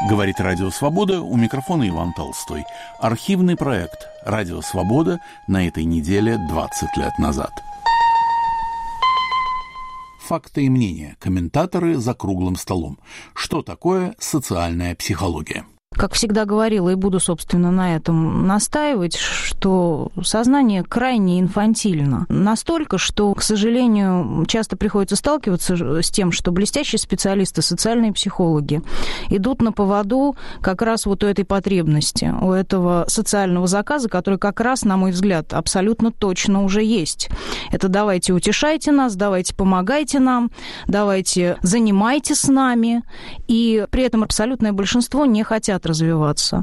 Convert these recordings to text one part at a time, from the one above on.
Говорит Радио Свобода, у микрофона Иван Толстой. Архивный проект «Радио Свобода» на этой неделе 20 лет назад. Факты и мнения. Комментаторы за круглым столом. Что такое социальная психология? Как всегда говорила и буду, собственно, на этом настаивать, что сознание крайне инфантильно. Настолько, что, к сожалению, часто приходится сталкиваться с тем, что блестящие специалисты, социальные психологи, идут на поводу как раз вот у этой потребности, у этого социального заказа, который как раз, на мой взгляд, абсолютно точно уже есть. Это давайте утешайте нас, давайте помогайте нам, давайте занимайтесь с нами. И при этом абсолютное большинство не хотят развиваться.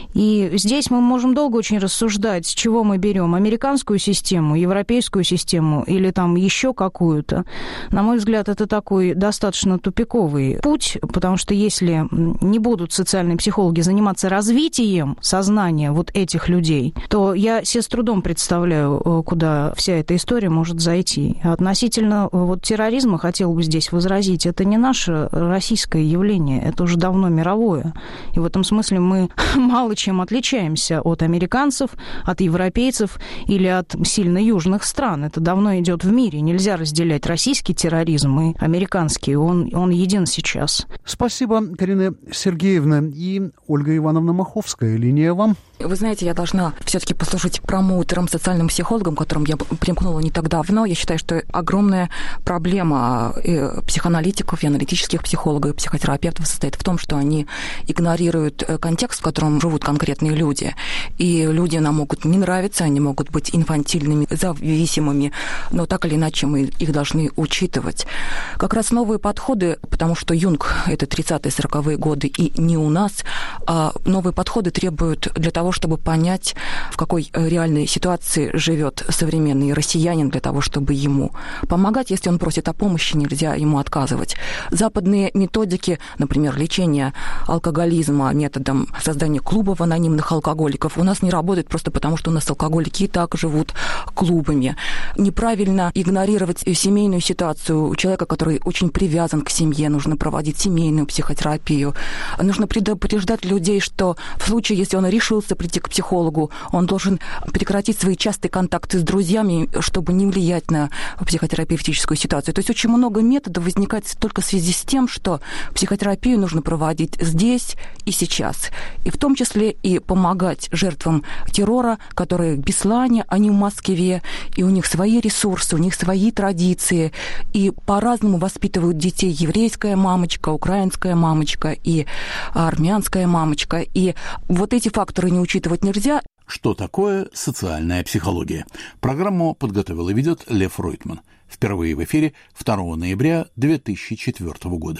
И здесь мы можем долго очень рассуждать, с чего мы берем: американскую систему, европейскую систему или там еще какую-то. На мой взгляд, это такой достаточно тупиковый путь, потому что если не будут социальные психологи заниматься развитием сознания вот этих людей, то я себе с трудом представляю, куда вся эта история может зайти. Относительно вот терроризма хотела бы здесь возразить, это не наше российское явление, это уже давно мировое. И в этом смысле мы мало чем отличаемся от американцев, от европейцев или от сильно южных стран. Это давно идет в мире. Нельзя разделять российский терроризм и американский. Он един сейчас. Спасибо, Карина Сергеевна. И Ольга Ивановна Маховская. Линия вам. Вы знаете, я должна все-таки послужить промоутером, социальным психологом, к которым я примкнула не так давно. Я считаю, что огромная проблема психоаналитиков и аналитических психологов, и психотерапевтов состоит в том, что они игнорируют контекст, в котором живут конкретные люди. И люди нам могут не нравиться, они могут быть инфантильными, зависимыми, но так или иначе мы их должны учитывать. Как раз новые подходы, потому что Юнг – это 30-е, 40-е годы, и не у нас, а новые подходы требуют для того, чтобы понять, в какой реальной ситуации живет современный россиянин, для того, чтобы ему помогать. Если он просит о помощи, нельзя ему отказывать. Западные методики, например, лечения алкоголизма методом создания клубов анонимных алкоголиков, у нас не работает просто потому, что у нас алкоголики и так живут клубами. Неправильно игнорировать семейную ситуацию. У человека, который очень привязан к семье, нужно проводить семейную психотерапию. Нужно предупреждать людей, что в случае, если он решился прийти к психологу, он должен прекратить свои частые контакты с друзьями, чтобы не влиять на психотерапевтическую ситуацию. То есть очень много методов возникает только в связи с тем, что психотерапию нужно проводить здесь и сейчас. И в том числе и помогать жертвам террора, которые в Беслане, они в Москве, и у них свои ресурсы, у них свои традиции, и по-разному воспитывают детей еврейская мамочка, украинская мамочка и армянская мамочка. И вот эти факторы не учитывать нельзя. Что такое социальная психология? Программу подготовил и ведет Лев Ройтман. Впервые в эфире 2 ноября 2004 года.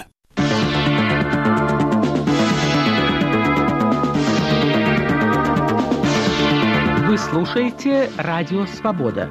Вы слушаете Радио Свобода.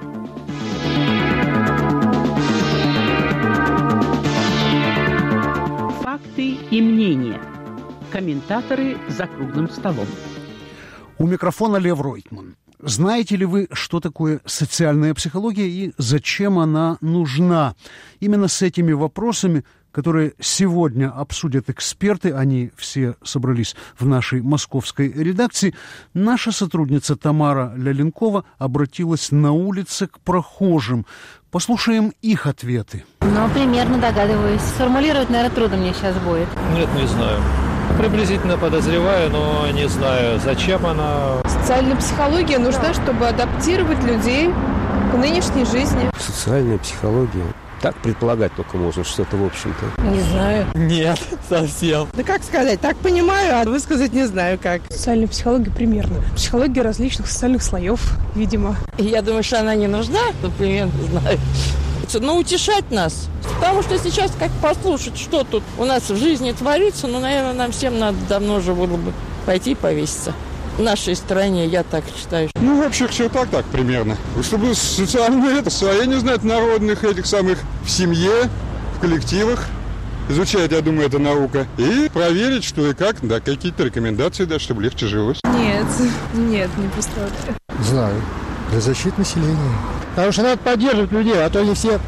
Факты и мнения. Комментаторы за круглым столом. У микрофона Лев Ройтман. Знаете ли вы, что такое социальная психология и зачем она нужна? Именно с этими вопросами, которые сегодня обсудят эксперты, они все собрались в нашей московской редакции, наша сотрудница Тамара Ляленкова обратилась на улице к прохожим. Послушаем их ответы. Ну, примерно догадываюсь. Сформулировать, наверное, трудно мне сейчас будет. Нет, не знаю. Приблизительно подозреваю, но не знаю, зачем она. Социальная психология нужна, чтобы адаптировать людей к нынешней жизни. Социальная психология. Так предполагать только можно что-то, в общем-то. Не знаю. Нет, совсем. Да как сказать, так понимаю, а высказать не знаю как. Социальная психология примерно. Психология различных социальных слоев, видимо. Я думаю, что она не нужна, но примерно знаю. Но утешать нас. Потому что сейчас, как послушать, что тут у нас в жизни творится, ну, наверное, нам всем надо давно уже было бы пойти и повеситься. В нашей стране, я так считаю. Ну, вообще, все так примерно. Чтобы социальное освоение знать народных этих самых в семье, в коллективах. Изучать, я думаю, это наука. И проверить, что и как, да, какие-то рекомендации дать, чтобы легче жилось. Нет, не представляю. Знаю. Для защиты населения. Потому что надо поддерживать людей, а то они все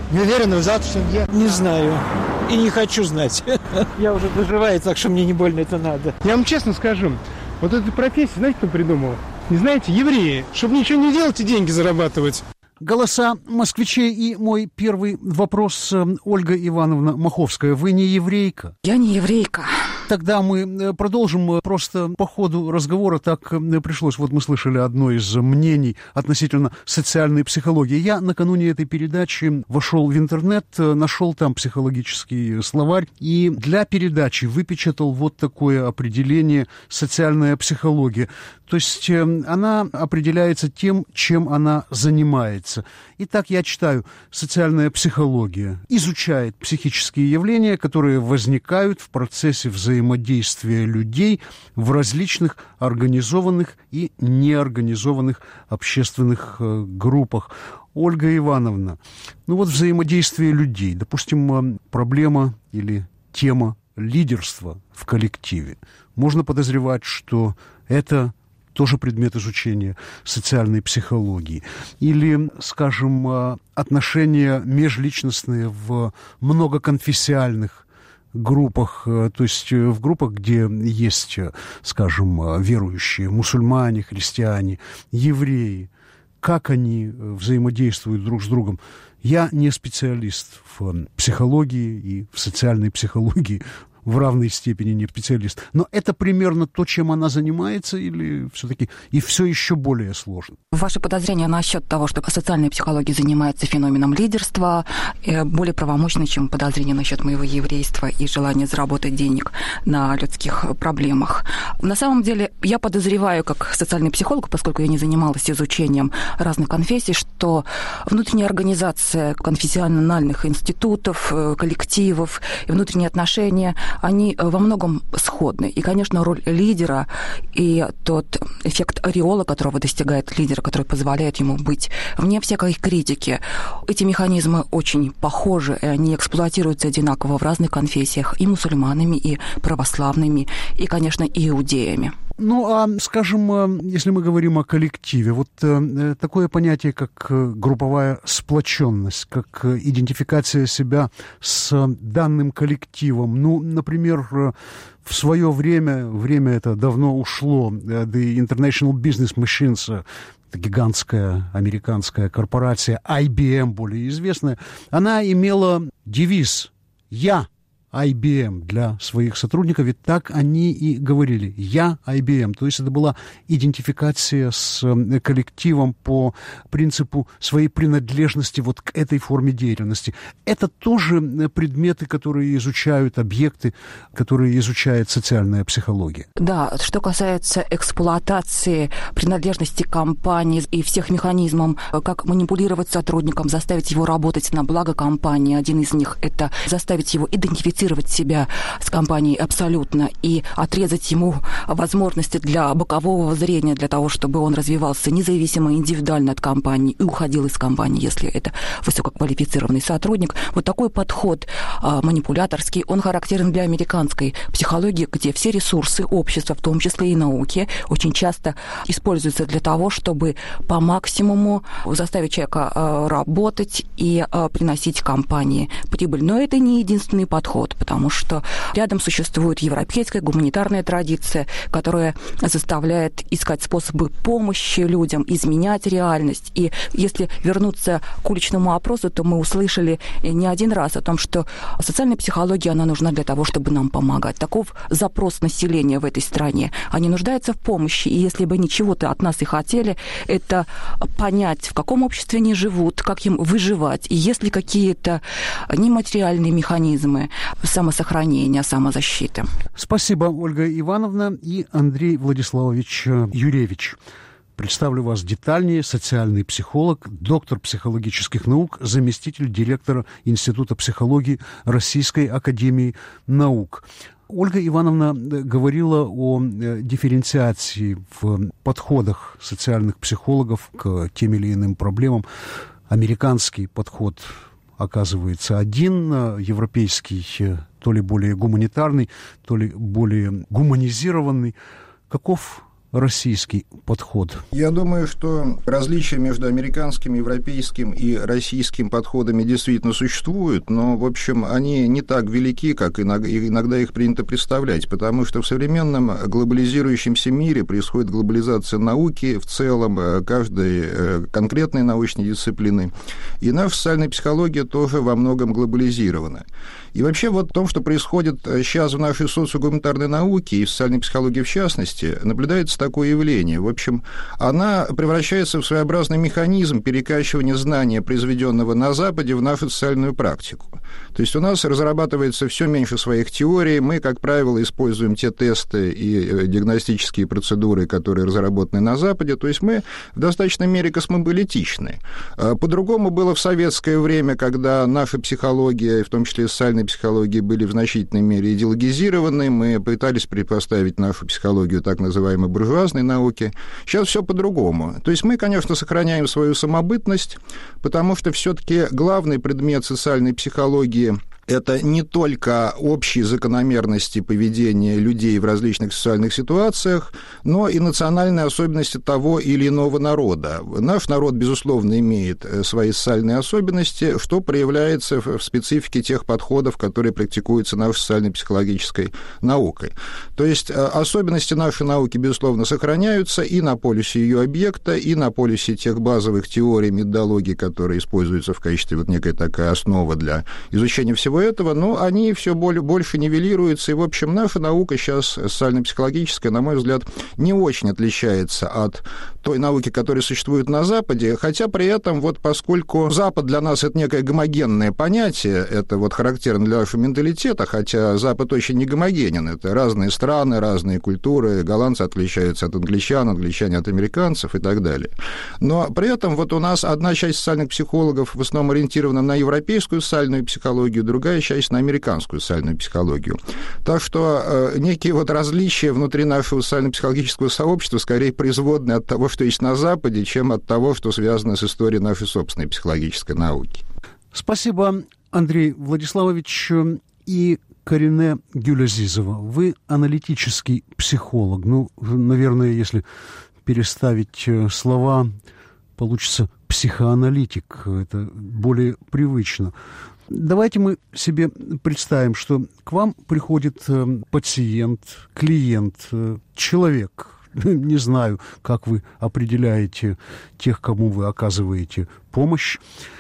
Не уверен в завтрашнем дне? Не знаю. И не хочу знать. Я уже доживаю, так что мне не больно это надо. Я вам честно скажу, вот эту профессию, знаете, кто придумал? Не знаете, евреи, чтобы ничего не делать и деньги зарабатывать. Голоса москвичей и мой первый вопрос. Ольга Ивановна Маховская, вы не еврейка? Я не еврейка. Тогда мы продолжим просто по ходу разговора. Так пришлось. Вот мы слышали одно из мнений относительно социальной психологии. Я накануне этой передачи вошел в интернет, нашел там психологический словарь и для передачи выпечатал вот такое определение «социальная психология». То есть она определяется тем, чем она занимается. Итак, я читаю: социальная психология изучает психические явления, которые возникают в процессе взаимодействия людей в различных организованных и неорганизованных общественных группах. Ольга Ивановна, ну вот взаимодействие людей, допустим, проблема или тема лидерства в коллективе. Можно подозревать, что это тоже предмет изучения социальной психологии. Или, скажем, отношения межличностные в многоконфессиальных группах, то есть в группах, где есть, скажем, верующие, мусульмане, христиане, евреи, как они взаимодействуют друг с другом. Я не специалист в психологии и в социальной психологии, в равной степени не специалист. Но это примерно то, чем она занимается, или все-таки и все еще более сложно? Ваши подозрения насчет того, что социальная психология занимается феноменом лидерства, более правомочны, чем подозрения насчет моего еврейства и желания заработать денег на людских проблемах. На самом деле, я подозреваю, как социальный психолог, поскольку я не занималась изучением разных конфессий, что внутренняя организация конфессиональных институтов, коллективов и внутренние отношения, они во многом сходны. И, конечно, роль лидера и тот эффект ореола, которого достигает лидер, который позволяет ему быть вне всякой критики, эти механизмы очень похожи, и они эксплуатируются одинаково в разных конфессиях, и мусульманами, и православными, и, конечно, и иудеями. Ну, а, скажем, если мы говорим о коллективе, вот такое понятие, как групповая сплоченность, как идентификация себя с данным коллективом. Ну, например, в свое время это давно ушло, The International Business Machines, это гигантская американская корпорация, IBM, более известная, она имела девиз «Я IBM» для своих сотрудников, ведь так они и говорили: «Я IBM». То есть это была идентификация с коллективом по принципу своей принадлежности вот к этой форме деятельности. Это тоже предметы, которые изучают объекты, которые изучает социальная психология. Да, что касается эксплуатации принадлежности компании и всех механизмов, как манипулировать сотрудником, заставить его работать на благо компании. Один из них — это заставить его идентифицировать себя с компанией абсолютно и отрезать ему возможности для бокового зрения, для того, чтобы он развивался независимо, индивидуально от компании и уходил из компании, если это высококвалифицированный сотрудник. Вот такой подход манипуляторский, он характерен для американской психологии, где все ресурсы общества, в том числе и науки, очень часто используются для того, чтобы по максимуму заставить человека работать и приносить компании прибыль. Но это не единственный подход, потому что рядом существует европейская гуманитарная традиция, которая заставляет искать способы помощи людям, изменять реальность. И если вернуться к уличному опросу, то мы услышали не один раз о том, что социальная психология, она нужна для того, чтобы нам помогать. Таков запрос населения в этой стране. Они нуждаются в помощи, и если бы ничего-то от нас и хотели, это понять, в каком обществе они живут, как им выживать, и есть ли какие-то нематериальные механизмы самосохранения, самозащиты. Спасибо, Ольга Ивановна и Андрей Владиславович Юревич. Представлю вас детальнее. Социальный психолог, доктор психологических наук, заместитель директора Института психологии Российской академии наук. Ольга Ивановна говорила о дифференциации в подходах социальных психологов к тем или иным проблемам. Американский подход оказывается один, европейский то ли более гуманитарный, то ли более гуманизированный. Каков российский подход? Я думаю, что различия между американским, европейским и российским подходами действительно существуют, но, в общем, они не так велики, как иногда их принято представлять, потому что в современном глобализирующемся мире происходит глобализация науки в целом, каждой конкретной научной дисциплины, и наша социальная психология тоже во многом глобализирована. И вообще вот в том, что происходит сейчас в нашей социогуманитарной науке и в социальной психологии в частности, наблюдается такое явление. В общем, она превращается в своеобразный механизм перекачивания знания, произведенного на Западе, в нашу социальную практику. То есть у нас разрабатывается все меньше своих теорий, мы, как правило, используем те тесты и диагностические процедуры, которые разработаны на Западе, то есть мы в достаточной мере космополитичны. По-другому было в советское время, когда наша психология, в том числе социальная психология, были в значительной мере идеологизированы, мы пытались предпоставить нашу психологию так называемой буржуазной науке. Сейчас все по-другому. То есть мы, конечно, сохраняем свою самобытность, потому что все-таки главный предмет социальной психологии – это не только общие закономерности поведения людей в различных социальных ситуациях, но и национальные особенности того или иного народа. Наш народ, безусловно, имеет свои социальные особенности, что проявляется в специфике тех подходов, которые практикуются нашей социально-психологической наукой. То есть особенности нашей науки, безусловно, сохраняются и на полюсе ее объекта, и на полюсе тех базовых теорий, методологий, которые используются в качестве вот некой такой основы для изучения всего этого, но они все больше нивелируются, и, в общем, наша наука сейчас, социально-психологическая, на мой взгляд, не очень отличается от той науки, которая существует на Западе, хотя при этом, вот поскольку Запад для нас это некое гомогенное понятие, это вот характерно для нашего менталитета, хотя Запад очень не гомогенен, это разные страны, разные культуры, голландцы отличаются от англичан, англичане от американцев и так далее. Но при этом вот у нас одна часть социальных психологов в основном ориентирована на европейскую социальную психологию, другая часть на американскую социальную психологию. Так что некие вот различия внутри нашего социально-психологического сообщества скорее производны от того, что есть на Западе, чем от того, что связано с историей нашей собственной психологической науки. Спасибо, Андрей Владиславович. И Карине Гюлязизова, вы аналитический психолог. Ну, наверное, если переставить слова, получится психоаналитик. Это более привычно. Давайте мы себе представим, что к вам приходит пациент, клиент, человек. Не знаю, как вы определяете тех, кому вы оказываете помощь,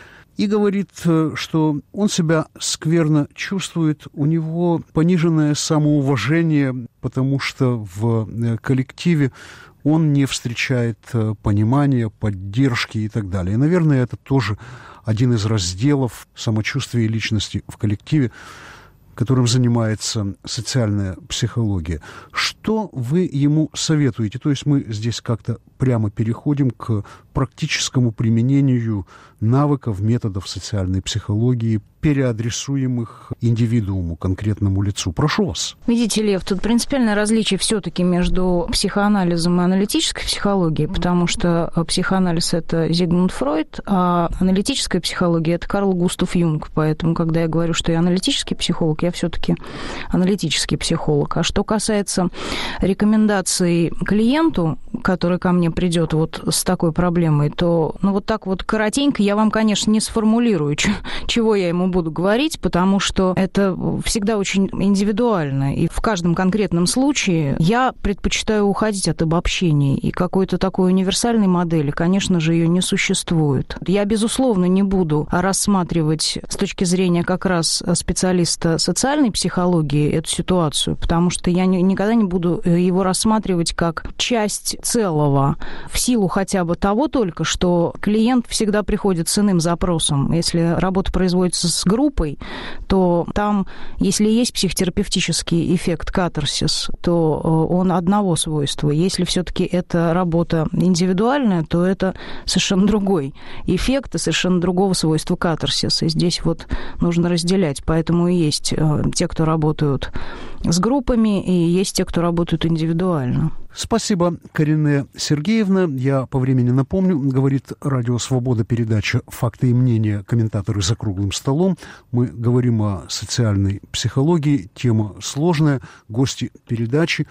и говорит, что он себя скверно чувствует, у него пониженное самоуважение, потому что в коллективе он не встречает понимания, поддержки и так далее. И, наверное, это тоже один из разделов самочувствия личности в коллективе, которым занимается социальная психология. Что вы ему советуете? То есть мы здесь как-то прямо переходим к практическому применению навыков, методов социальной психологии, переадресуемых индивидууму, конкретному лицу. Прошу вас. Видите, Лев, тут принципиальное различие все-таки между психоанализом и аналитической психологией, потому что психоанализ – это Зигмунд Фройд, а аналитическая психология – это Карл Густав Юнг. Поэтому, когда я говорю, что я аналитический психолог, я все-таки аналитический психолог. А что касается рекомендаций клиенту, который ко мне придет вот с такой проблемой, то вот так вот коротенько я вам, конечно, не сформулирую, чего я ему буду говорить, потому что это всегда очень индивидуально. И в каждом конкретном случае я предпочитаю уходить от обобщений. И какой-то такой универсальной модели, конечно же, ее не существует. Я, безусловно, не буду рассматривать с точки зрения как раз специалиста социальной психологии эту ситуацию, потому что я никогда не буду его рассматривать как часть целого, в силу хотя бы того только, что клиент всегда приходит с иным запросом. Если работа производится с группой, то там, если есть психотерапевтический эффект катарсис, то он одного свойства. Если все-таки это работа индивидуальная, то это совершенно другой эффект и совершенно другого свойства катарсис. И здесь вот нужно разделять. Поэтому и есть те, кто работают с группами, и есть те, кто работают индивидуально. Спасибо, Карине Сергеевна. Я по времени напомню, говорит Радио Свобода, передача «Факты и мнения. Комментаторы за круглым столом». Мы говорим о социальной психологии. Тема сложная. Гости передачи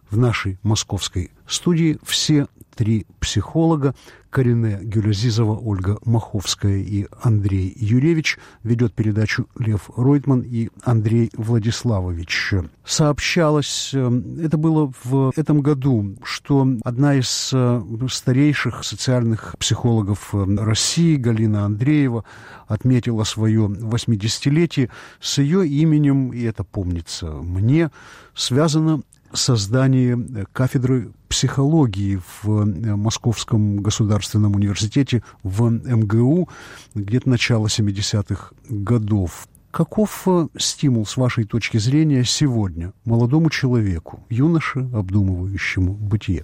в нашей московской студии все три психолога: Карине Гюлязизова, Ольга Маховская и Андрей Юревич. Ведет передачу Лев Ройтман и Андрей Владиславович. Сообщалось, это было в этом году, что одна из старейших социальных психологов России, Галина Андреева, отметила свое 80-летие. С ее именем, и это помнится мне, связано создание кафедры психологии в Московском государственном университете в МГУ где-то начало 70-х годов. Каков стимул, с вашей точки зрения, сегодня молодому человеку, юноше, обдумывающему бытие,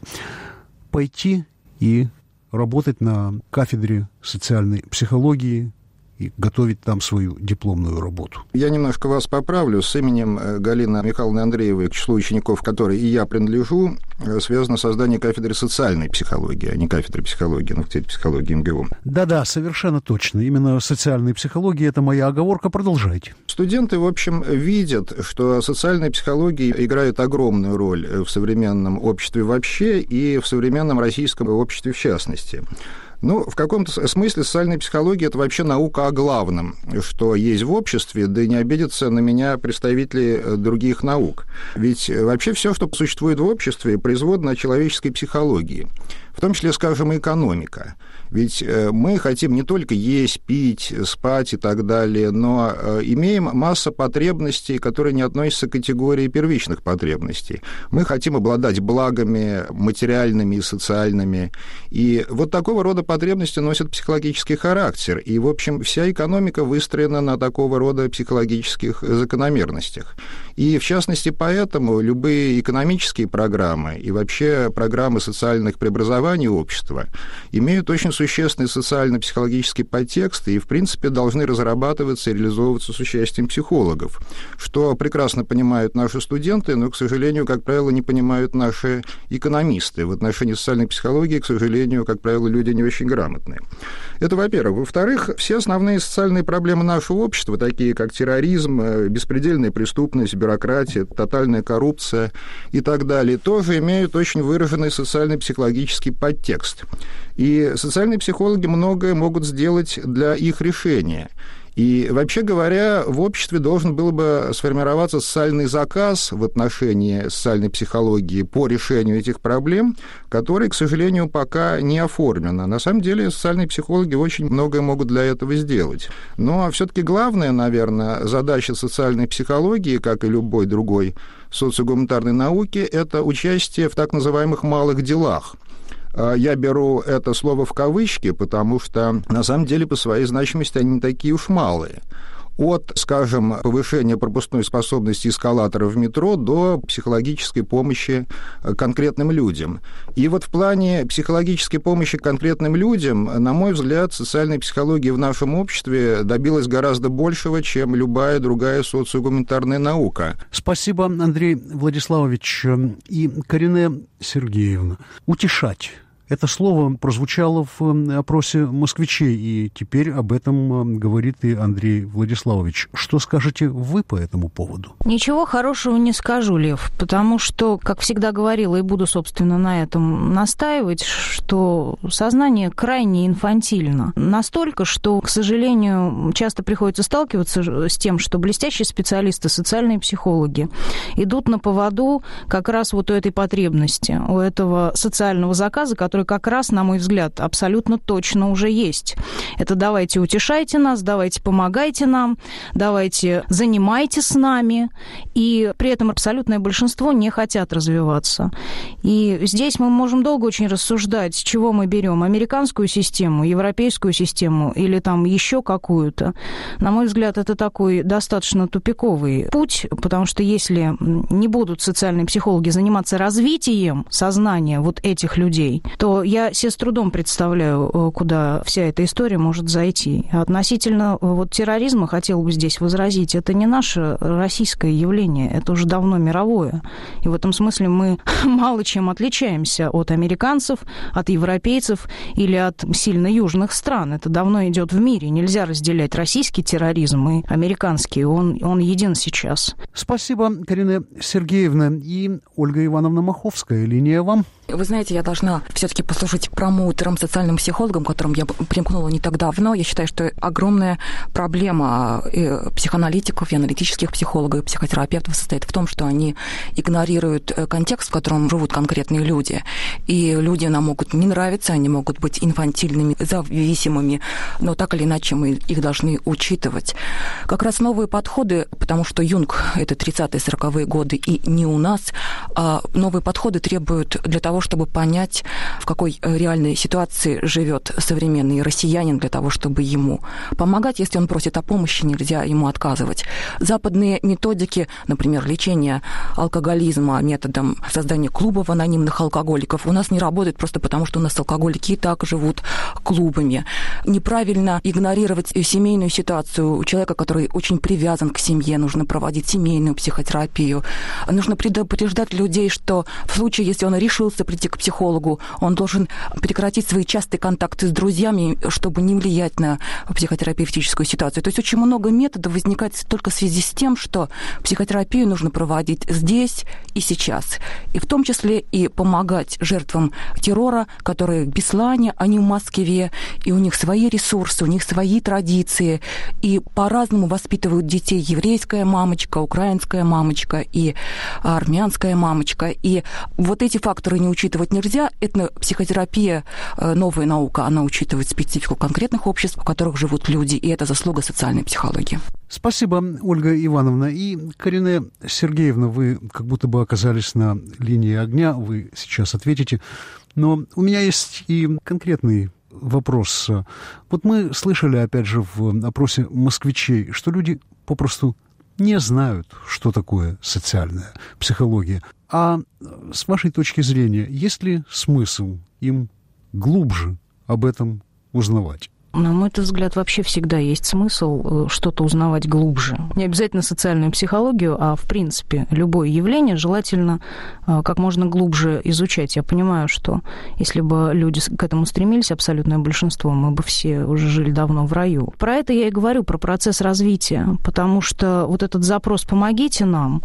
пойти и работать на кафедре социальной психологии и готовить там свою дипломную работу? Я немножко вас поправлю. С именем Галины Михайловны Андреевой, к числу учеников которой и я принадлежу, связано создание кафедры социальной психологии, а не кафедры психологии на факультете психологии МГУ. Да-да, совершенно точно. Именно социальной психологии — это моя оговорка. Продолжайте. Студенты, в общем, видят, что социальная психология играет огромную роль в современном обществе вообще и в современном российском обществе в частности. Ну, в каком-то смысле социальная психология – это вообще наука о главном, что есть в обществе, да и не обидятся на меня представители других наук. Ведь вообще все, что существует в обществе, производно от человеческой психологии, в том числе, скажем, и экономика. Ведь мы хотим не только есть, пить, спать и так далее, но имеем массу потребностей, которые не относятся к категории первичных потребностей. Мы хотим обладать благами материальными и социальными. И вот такого рода потребности носят психологический характер. И, в общем, вся экономика выстроена на такого рода психологических закономерностях. И, в частности, поэтому любые экономические программы и вообще программы социальных преобразований общества имеют очень существенный социально-психологический подтекст и, в принципе, должны разрабатываться и реализовываться с участием психологов, что прекрасно понимают наши студенты, но, к сожалению, как правило, не понимают наши экономисты. В отношении социальной психологии, к сожалению, как правило, люди не очень грамотные. Это, во-первых. Во-вторых, все основные социальные проблемы нашего общества, такие как терроризм, беспредельная преступность, бюрократия, тотальная коррупция и так далее, тоже имеют очень выраженный социально-психологический подтекст. И социальные психологи многое могут сделать для их решения. И, вообще говоря, в обществе должен был бы сформироваться социальный заказ в отношении социальной психологии по решению этих проблем, который, к сожалению, пока не оформлен. На самом деле, социальные психологи очень многое могут для этого сделать. Но все-таки главная, наверное, задача социальной психологии, как и любой другой социогуманитарной науки, это участие в так называемых малых делах. Я беру это слово в кавычки, потому что, на самом деле, по своей значимости они не такие уж малые. От, скажем, повышения пропускной способности эскалатора в метро до психологической помощи конкретным людям. И вот в плане психологической помощи конкретным людям, на мой взгляд, социальная психология в нашем обществе добилась гораздо большего, чем любая другая социогуманитарная наука. Спасибо, Андрей Владиславович. И Карине Сергеевна, утешать. Это слово прозвучало в опросе москвичей, и теперь об этом говорит и Андрей Владиславович. Что скажете вы по этому поводу? Ничего хорошего не скажу, Лев, потому что, как всегда говорила, и буду, собственно, на этом настаивать, что сознание крайне инфантильно. Настолько, что, к сожалению, часто приходится сталкиваться с тем, что блестящие специалисты, социальные психологи, идут на поводу как раз вот у этой потребности, у этого социального заказа, который как раз, на мой взгляд, абсолютно точно уже есть. Это давайте утешайте нас, давайте помогайте нам, давайте занимайтесь с нами. И при этом абсолютное большинство не хотят развиваться. И здесь мы можем долго очень рассуждать, с чего мы берем: американскую систему, европейскую систему или там еще какую-то. На мой взгляд, это такой достаточно тупиковый путь, потому что если не будут социальные психологи заниматься развитием сознания вот этих людей, то то я себе с трудом представляю, куда вся эта история может зайти. Относительно вот терроризма хотела бы здесь возразить, это не наше российское явление, это уже давно мировое. И в этом смысле мы мало чем отличаемся от американцев, от европейцев или от сильно южных стран. Это давно идет в мире. Нельзя разделять российский терроризм и американский. Он един сейчас. Спасибо, Карина Сергеевна. И Ольга Ивановна Маховская, линия вам. Вы знаете, я должна все-таки послужить промоутером, социальным психологом, к которым я примкнула не так давно. Я считаю, что огромная проблема психоаналитиков, и аналитических психологов, и психотерапевтов состоит в том, что они игнорируют контекст, в котором живут конкретные люди. И люди нам могут не нравиться, они могут быть инфантильными, зависимыми, но так или иначе мы их должны учитывать. Как раз новые подходы, потому что Юнг – это 30-е, 40-е годы, и не у нас, а новые подходы требуют для того, чтобы понять, в какой реальной ситуации живет современный россиянин, для того, чтобы ему помогать. Если он просит о помощи, нельзя ему отказывать. Западные методики, например, лечения алкоголизма методом создания клубов анонимных алкоголиков, у нас не работают просто потому, что у нас алкоголики и так живут клубами. Неправильно игнорировать семейную ситуацию у человека, который очень привязан к семье. Нужно проводить семейную психотерапию. Нужно предупреждать людей, что в случае, если он решился прийти к психологу, он должен прекратить свои частые контакты с друзьями, чтобы не влиять на психотерапевтическую ситуацию. То есть очень много методов возникает только в связи с тем, что психотерапию нужно проводить здесь и сейчас. И в том числе и помогать жертвам террора, которые в Беслане, они в Москве, и у них свои ресурсы, у них свои традиции, и по-разному воспитывают детей еврейская мамочка, украинская мамочка и армянская мамочка. И вот эти факторы не учитывать нельзя. Этнопсихотерапия, новая наука, она учитывает специфику конкретных обществ, в которых живут люди, и это заслуга социальной психологии. Спасибо, Ольга Ивановна. И, Карина Сергеевна, вы как будто бы оказались на линии огня, вы сейчас ответите. Но у меня есть и конкретный вопрос. Вот мы слышали, опять же, в опросе москвичей, что люди попросту не знают, что такое социальная психология. А с вашей точки зрения, есть ли смысл им глубже об этом узнавать? На мой взгляд, вообще всегда есть смысл что-то узнавать глубже. Не обязательно социальную психологию, а, в принципе, любое явление желательно как можно глубже изучать. Я понимаю, что если бы люди к этому стремились, абсолютное большинство, мы бы все уже жили давно в раю. Про это я и говорю, про процесс развития, потому что вот этот запрос «помогите нам»,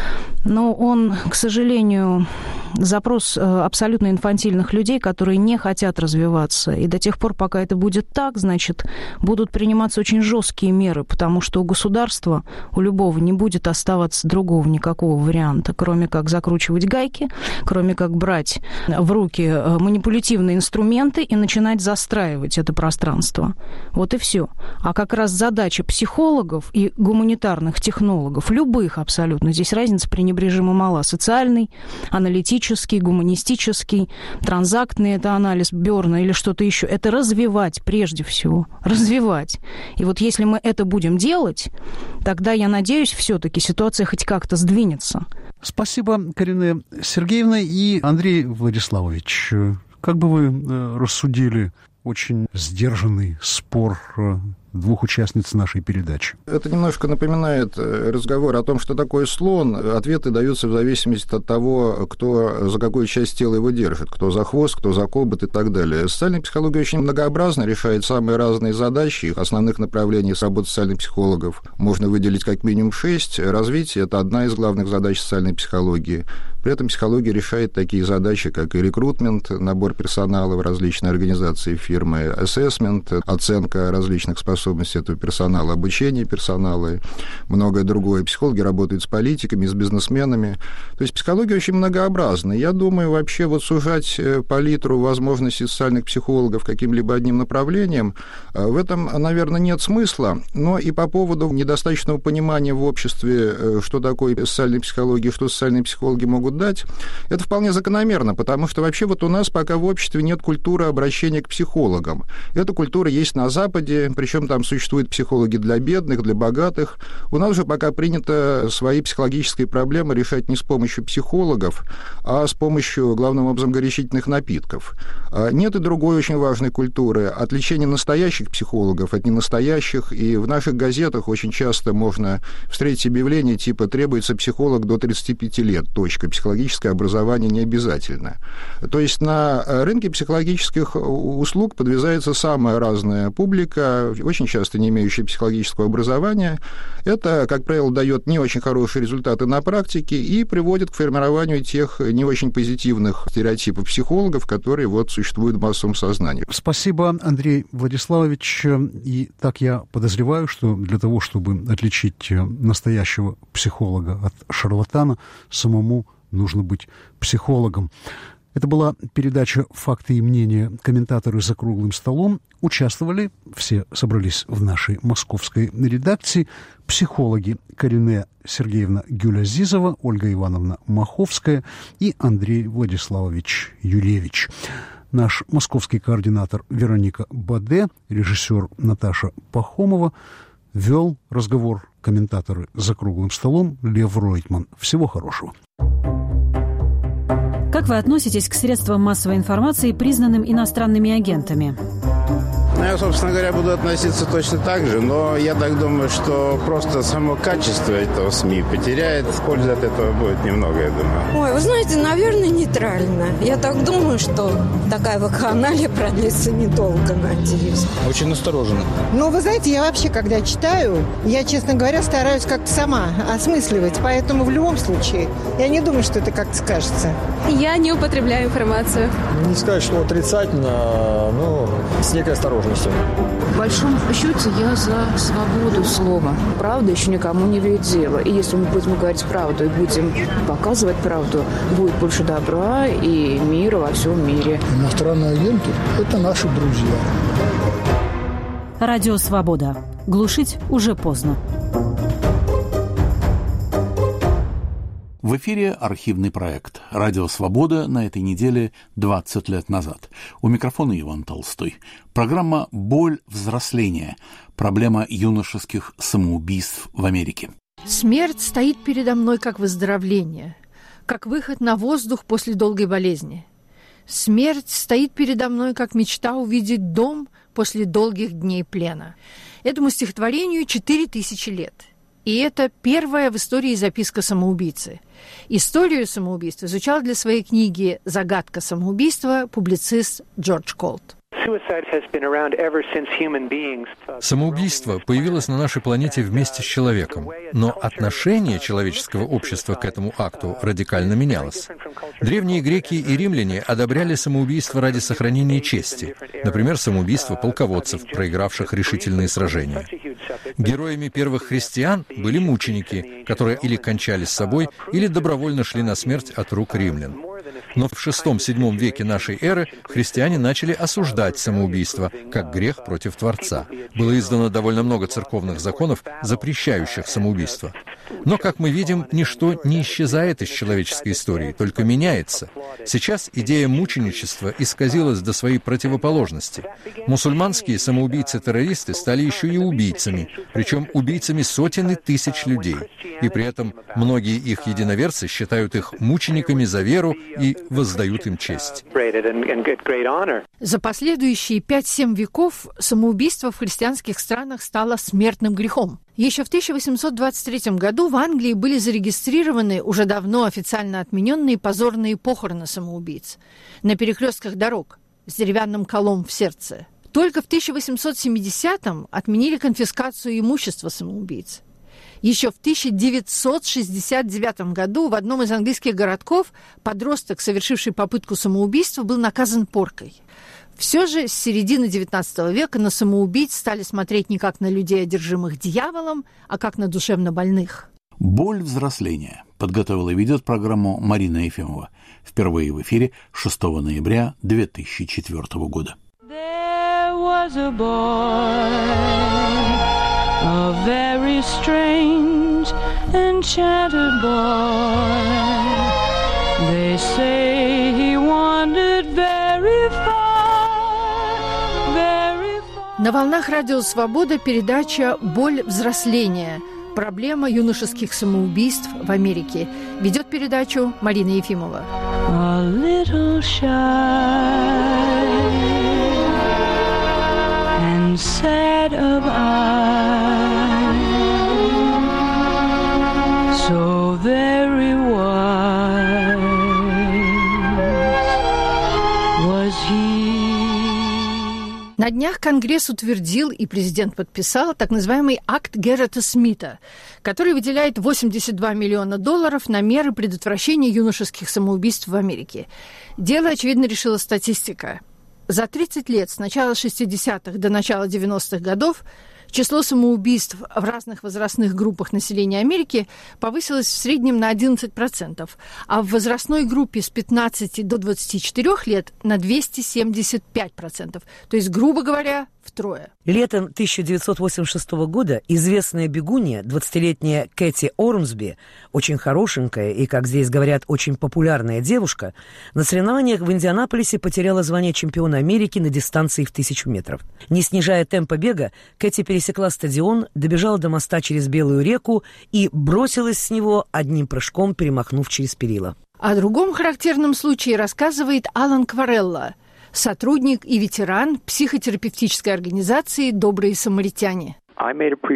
но он, к сожалению, запрос абсолютно инфантильных людей, которые не хотят развиваться. И до тех пор, пока это будет так, значит, будут приниматься очень жесткие меры, потому что у государства, у любого, не будет оставаться другого никакого варианта, кроме как закручивать гайки, кроме как брать в руки манипулятивные инструменты и начинать застраивать это пространство. Вот и все. А как раз задача психологов и гуманитарных технологов, любых абсолютно, здесь разница пренебрежимо мала, социальный, аналитический, гуманистический, транзактный, это анализ Бёрна или что-то еще, это развивать прежде всего, развивать. И вот если мы это будем делать, тогда, я надеюсь, все-таки ситуация хоть как-то сдвинется. Спасибо, Карина Сергеевна. И Андрей Владиславович, как бы вы рассудили очень сдержанный спор двух участниц нашей передачи? Это немножко напоминает разговор о том, что такое слон. Ответы даются в зависимости от того, кто за какую часть тела его держит, кто за хвост, кто за кобот и так далее. Социальная психология очень многообразна, решает самые разные задачи. Основных направлений работы социальных психологов можно выделить как минимум 6. Развитие – это одна из главных задач социальной психологии. При этом психология решает такие задачи, как и рекрутмент, набор персонала в различные организации, фирмы, ассессмент, оценка различных способностей этого персонала, обучение персонала, многое другое. Психологи работают с политиками, с бизнесменами. То есть психология очень многообразна. Я думаю, вообще вот сужать палитру возможностей социальных психологов каким-либо одним направлением, в этом, наверное, нет смысла. Но и по поводу недостаточного понимания в обществе, что такое социальная психология, что социальные психологи могут могут дать, это вполне закономерно, потому что вообще вот у нас пока в обществе нет культуры обращения к психологам. Эта культура есть на Западе, причем там существуют психологи для бедных, для богатых. У нас же пока принято свои психологические проблемы решать не с помощью психологов, а с помощью, главным образом, горячительных напитков. Нет и другой очень важной культуры – отличения настоящих психологов от ненастоящих, и в наших газетах очень часто можно встретить объявление типа «требуется психолог до 35 лет, точка, психологическое образование не обязательно». То есть на рынке психологических услуг подвязается самая разная публика, очень часто не имеющая психологического образования. Это, как правило, дает не очень хорошие результаты на практике и приводит к формированию тех не очень позитивных стереотипов психологов, которые вот существуют в массовом сознании. Спасибо, Андрей Владиславович. И так я подозреваю, что для того, чтобы отличить настоящего психолога от шарлатана, самому нужно быть психологом. Это была передача «Факты и мнения. Комментаторы за круглым столом». Участвовали, все собрались в нашей московской редакции, психологи Карине Сергеевна Гюлязизова, Ольга Ивановна Маховская и Андрей Владиславович Юлевич. Наш московский координатор Вероника Баде, режиссер Наташа Пахомова, вел разговор комментаторы за круглым столом Лев Ройтман. Всего хорошего. Как вы относитесь к средствам массовой информации, признанным иностранными агентами? Я, собственно говоря, буду относиться точно так же, но я так думаю, что просто само качество этого СМИ потеряет, пользы от этого будет немного, я думаю. Ой, вы знаете, наверное, нейтрально. Я так думаю, что такая вакханалия продлится недолго, надеюсь. Очень настороженно. Ну, вы знаете, я вообще, когда читаю, я, честно говоря, стараюсь как-то сама осмысливать, поэтому в любом случае я не думаю, что это как-то скажется. Я не употребляю информацию. Не сказать, что отрицательно, но с некой осторожностью. В большом счете я за свободу слова. Правда еще никому не вредила. И если мы будем говорить правду и будем показывать правду, будет больше добра и мира во всем мире. Иностранные агенты – это наши друзья. Радио «Свобода». Глушить уже поздно. В эфире архивный проект «Радио Свобода» на этой неделе 20 лет назад. У микрофона Иван Толстой. Программа «Боль взросления. Проблема юношеских самоубийств в Америке». Смерть стоит передо мной как выздоровление, как выход на воздух после долгой болезни. Смерть стоит передо мной как мечта увидеть дом после долгих дней плена. Этому стихотворению 4000 лет. И это первая в истории записка самоубийцы. Историю самоубийства изучал для своей книги «Загадка самоубийства» публицист Джордж Колт. Самоубийство появилось на нашей планете вместе с человеком, но отношение человеческого общества к этому акту радикально менялось. Древние греки и римляне одобряли самоубийство ради сохранения чести, например, самоубийство полководцев, проигравших решительные сражения. Героями первых христиан были мученики, которые или кончали с собой, или добровольно шли на смерть от рук римлян. Но в VI-VII веке нашей эры христиане начали осуждать самоубийство как грех против Творца. Было издано довольно много церковных законов, запрещающих самоубийство. Но, как мы видим, ничто не исчезает из человеческой истории, только меняется. Сейчас идея мученичества исказилась до своей противоположности. Мусульманские самоубийцы-террористы стали еще и убийцами, причем убийцами сотен и тысяч людей. И при этом многие их единоверцы считают их мучениками за веру и воздают им честь. За последующие 5-7 веков самоубийство в христианских странах стало смертным грехом. Еще в 1823 году в Англии были зарегистрированы уже давно официально отмененные позорные похороны самоубийц на перекрестках дорог с деревянным колом в сердце. Только в 1870-м отменили конфискацию имущества самоубийц. Еще в 1969 году в одном из английских городков подросток, совершивший попытку самоубийства, был наказан поркой. Все же с середины XIX века на самоубийц стали смотреть не как на людей, одержимых дьяволом, а как на душевно больных. «Боль взросления» подготовила и ведет программу Марина Ефимова. Впервые в эфире 6 ноября 2004 года. There was a boy, a very strange, enchanted boy. They say he wandered very far, very far. На волнах Радио Свобода передача «Боль взросления». Проблема юношеских самоубийств в Америке. Ведет передачу Марина Ефимова. A little shy and sad of eye, so very wise was he. На днях Конгресс утвердил и президент подписал так называемый акт Геррета Смита, который выделяет $82 миллиона на меры предотвращения юношеских самоубийств в Америке. Дело, очевидно, решила статистика. За 30 лет, с начала 60-х до начала 90-х годов, число самоубийств в разных возрастных группах населения Америки повысилось в среднем на 11%, а в возрастной группе с 15 до 24 лет на 275%. То есть, грубо говоря, втрое. Летом 1986 года известная бегунья, 20-летняя Кэти Ормсби, очень хорошенькая и, как здесь говорят, очень популярная девушка, на соревнованиях в Индианаполисе потеряла звание чемпиона Америки на дистанции в 1000 метров. Не снижая темпа бега, Кэти пересекла стадион, добежала до моста через Белую реку и бросилась с него, одним прыжком перемахнув через перила. О другом характерном случае рассказывает Алан Кварелла, сотрудник и ветеран психотерапевтической организации «Добрые самаритяне». В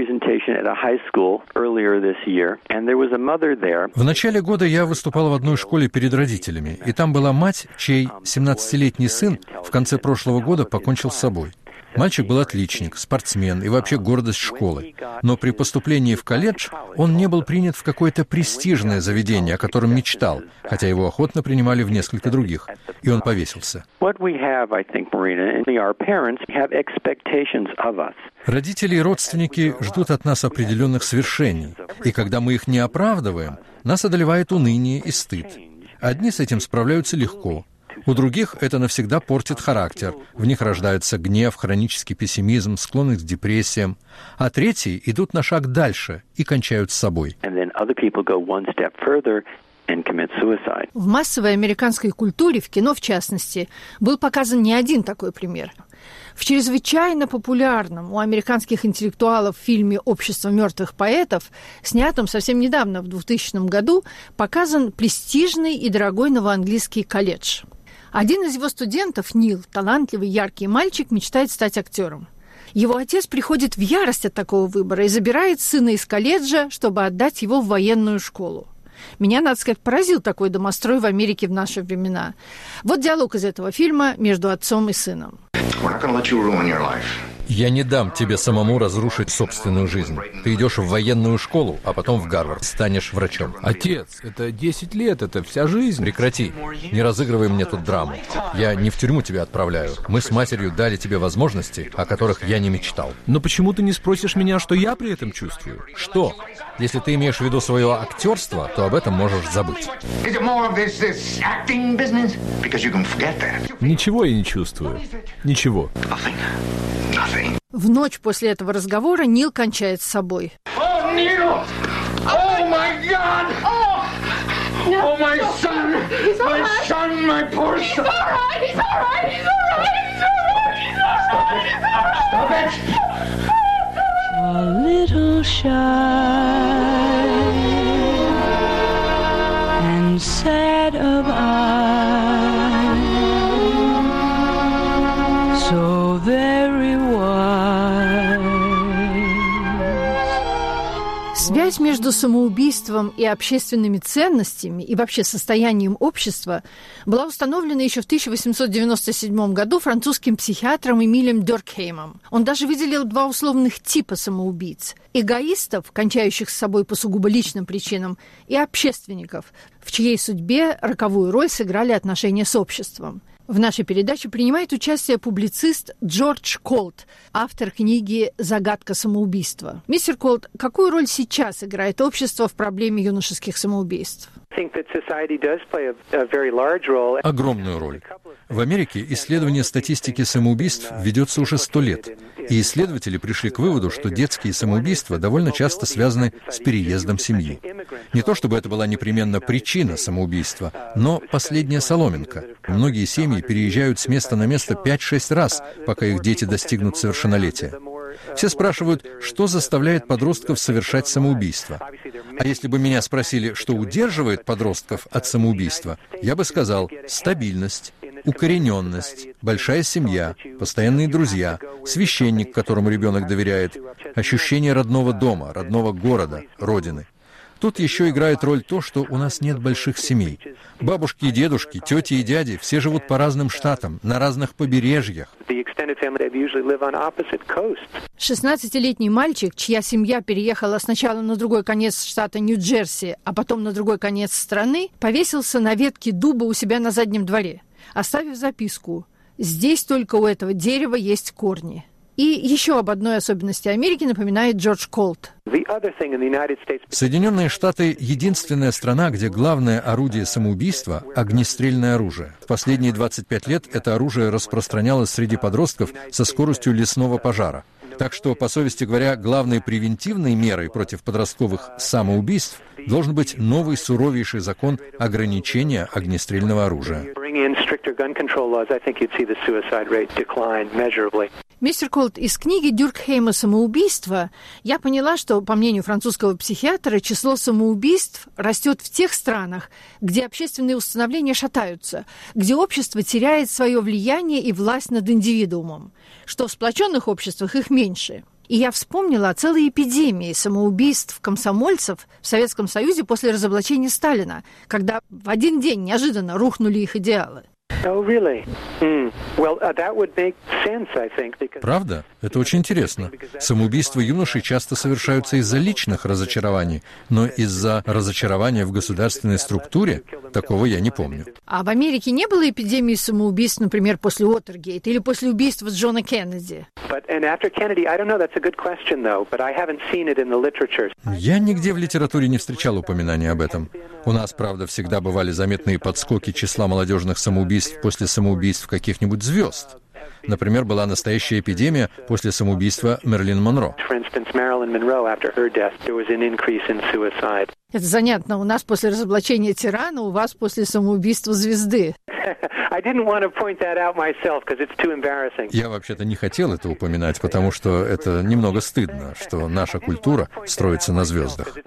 начале года я выступал в одной школе перед родителями, и там была мать, чей 17-летний сын в конце прошлого года покончил с собой. Мальчик был отличник, спортсмен и вообще гордость школы. Но при поступлении в колледж он не был принят в какое-то престижное заведение, о котором мечтал, хотя его охотно принимали в несколько других. И он повесился. Родители и родственники ждут от нас определенных свершений. И когда мы их не оправдываем, нас одолевает уныние и стыд. Одни с этим справляются легко. У других это навсегда портит характер. В них рождается гнев, хронический пессимизм, склонность к депрессиям. А третьи идут на шаг дальше и кончают с собой. В массовой американской культуре, в кино в частности, был показан не один такой пример. В чрезвычайно популярном у американских интеллектуалов фильме «Общество мертвых поэтов», снятом совсем недавно, в 2000 году, показан престижный и дорогой новоанглийский колледж. Один из его студентов, Нил, талантливый, яркий мальчик, мечтает стать актером. Его отец приходит в ярость от такого выбора и забирает сына из колледжа, чтобы отдать его в военную школу. Меня, надо сказать, поразил такой домострой в Америке в наши времена. Вот диалог из этого фильма между отцом и сыном. Я не дам тебе самому разрушить собственную жизнь. Ты идешь в военную школу, а потом в Гарвард, станешь врачом. Отец, это 10 лет, это вся жизнь. Прекрати, не разыгрывай мне тут драму. Я не в тюрьму тебя отправляю. Мы с матерью дали тебе возможности, о которых я не мечтал. Но почему ты не спросишь меня, что я при этом чувствую? Что? Если ты имеешь в виду свое актерство, то об этом можешь забыть. Ничего я не чувствую. Ничего. В ночь после этого разговора Нил кончает с собой. A little shy and sad of eye, so very wise. Связь между самоубийством и общественными ценностями и вообще состоянием общества была установлена еще в 1897 году французским психиатром Эмилем Дюркхеймом. Он даже выделил два условных типа самоубийц – эгоистов, кончающих с собой по сугубо личным причинам, и общественников, в чьей судьбе роковую роль сыграли отношения с обществом. В нашей передаче принимает участие публицист Джордж Колт, автор книги «Загадка самоубийства». Мистер Колт, какую роль сейчас играет общество в проблеме юношеских самоубийств? Огромную роль. В Америке исследование статистики самоубийств ведется уже 100 лет, и исследователи пришли к выводу, что детские самоубийства довольно часто связаны с переездом семьи. Не то чтобы это была непременно причина самоубийства, но последняя соломинка. Многие семьи переезжают с места на место 5-6 раз, пока их дети достигнут совершеннолетия. Все спрашивают, что заставляет подростков совершать самоубийство. А если бы меня спросили, что удерживает подростков от самоубийства, я бы сказал: стабильность, укорененность, большая семья, постоянные друзья, священник, которому ребенок доверяет, ощущение родного дома, родного города, родины. Тут еще играет роль то, что у нас нет больших семей. Бабушки и дедушки, тети и дяди все живут по разным штатам, на разных побережьях. 16-летний мальчик, чья семья переехала сначала на другой конец штата Нью-Джерси, а потом на другой конец страны, повесился на ветке дуба у себя на заднем дворе, оставив записку: «Здесь только у этого дерева есть корни». И еще об одной особенности Америки напоминает Джордж Колт. Соединенные Штаты — единственная страна, где главное орудие самоубийства — огнестрельное оружие. В последние 25 лет это оружие распространялось среди подростков со скоростью лесного пожара. Так что, по совести говоря, главной превентивной мерой против подростковых самоубийств должен быть новый суровейший закон ограничения огнестрельного оружия. Мистер Колт, из книги Дюркхейма «Самоубийство» я поняла, что, по мнению французского психиатра, число самоубийств растет в тех странах, где общественные установления шатаются, где общество теряет свое влияние и власть над индивидуумом, что в сплоченных обществах их меньше. И я вспомнила о целой эпидемии самоубийств комсомольцев в Советском Союзе после разоблачения Сталина, когда в один день неожиданно рухнули их идеалы. Правда? Это очень интересно. Самоубийства юношей часто совершаются из-за личных разочарований, но из-за разочарования в государственной структуре такого я не помню. А в Америке не было эпидемии самоубийств, например, после Уотергейта или после убийства Джона Кеннеди? Я нигде в литературе не встречал упоминания об этом. У нас, правда, всегда бывали заметные подскоки числа молодежных самоубийств после самоубийств каких-нибудь звезд. Например, была настоящая эпидемия после самоубийства Мэрилин Монро. Это занятно. У нас после разоблачения тирана, у вас после самоубийства звезды. Я вообще-то не хотел это упоминать, потому что это немного стыдно, что наша культура строится на звездах.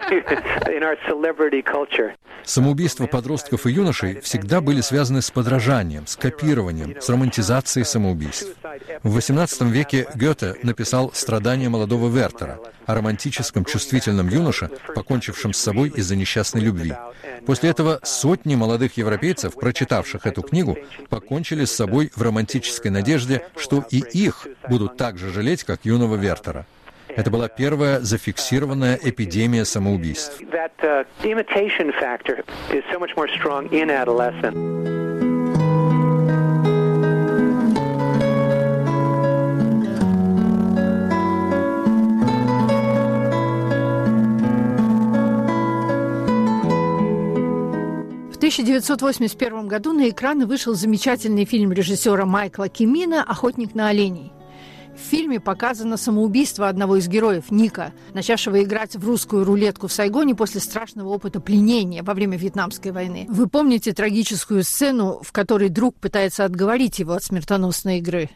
Самоубийства подростков и юношей всегда были связаны с подражанием, с копированием, с романтизацией самоубийств. В XVIII веке Гёте написал «Страдания молодого Вертера» о романтическом чувствительном юноше, покончившем с собой из-за несчастной любви. После этого сотни молодых европейцев, прочитавших эту книгу, покончили с собой в романтической надежде, что и их будут так же жалеть, как юного Вертера. Это была первая зафиксированная эпидемия самоубийств. В 1981 году на экраны вышел замечательный фильм режиссера Майкла Кимина «Охотник на оленей». В фильме показано самоубийство одного из героев, Ника, начавшего играть в русскую рулетку в Сайгоне после страшного опыта пленения во время Вьетнамской войны. Вы помните трагическую сцену, в которой друг пытается отговорить его от смертоносной игры?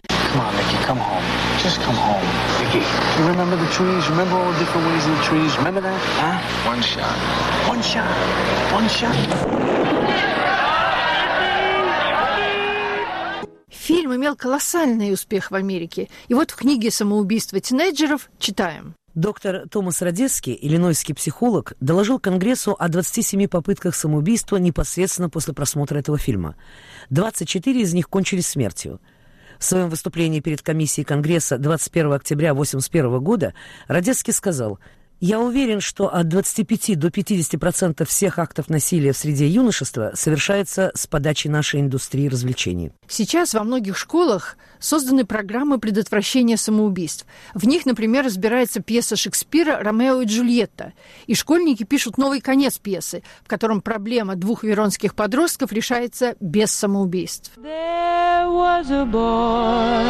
Фильм имел колоссальный успех в Америке. И вот в книге «Самоубийство тинейджеров» читаем. Доктор Томас Радецкий, иллинойский психолог, доложил Конгрессу о 27 попытках самоубийства непосредственно после просмотра этого фильма. 24 из них кончились смертью. В своем выступлении перед комиссией Конгресса 21 октября 1981 года Радецкий сказал: Я уверен, что от 25 до 50% всех актов насилия в среде юношества совершается с подачи нашей индустрии развлечений. Сейчас во многих школах созданы программы предотвращения самоубийств. В них, например, разбирается пьеса Шекспира «Ромео и Джульетта». И школьники пишут новый конец пьесы, в котором проблема двух веронских подростков решается без самоубийств. There was a boy,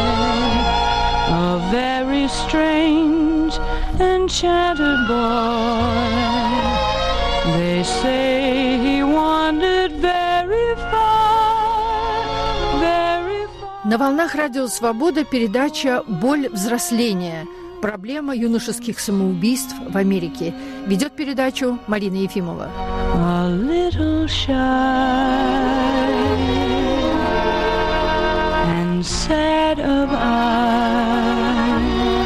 a very strange, enchanted boy. They say he wandered very far, very far. На волнах Радио Свобода передача «Боль взросления. Проблема юношеских самоубийств в Америке». Ведет передачу Марина Ефимова. A little shy and sad of eye,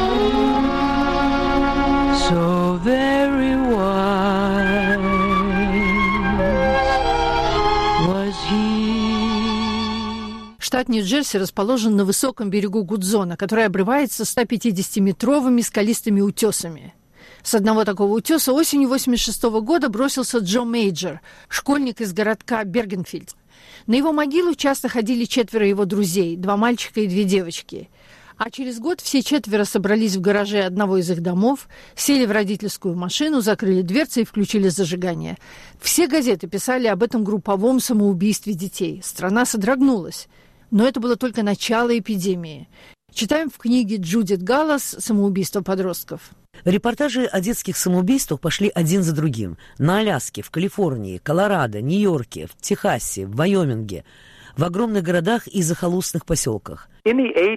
so very wise was he. Штат Нью-Джерси расположен на высоком берегу Гудзона, который обрывается 150-метровыми скалистыми утесами. С одного такого утеса осенью 1986 года бросился Джо Мейджор, школьник из городка Бергенфельд. На его могилу часто ходили 4 его друзей, 2 мальчика и 2 девочки. А через год все 4 собрались в гараже одного из их домов, сели в родительскую машину, закрыли дверцы и включили зажигание. Все газеты писали об этом групповом самоубийстве детей. Страна содрогнулась. Но это было только начало эпидемии. Читаем в книге Джудит Галлас «Самоубийство подростков». Репортажи о детских самоубийствах пошли один за другим. На Аляске, в Калифорнии, Колорадо, Нью-Йорке, в Техасе, в Вайоминге, в огромных городах и захолустных поселках. В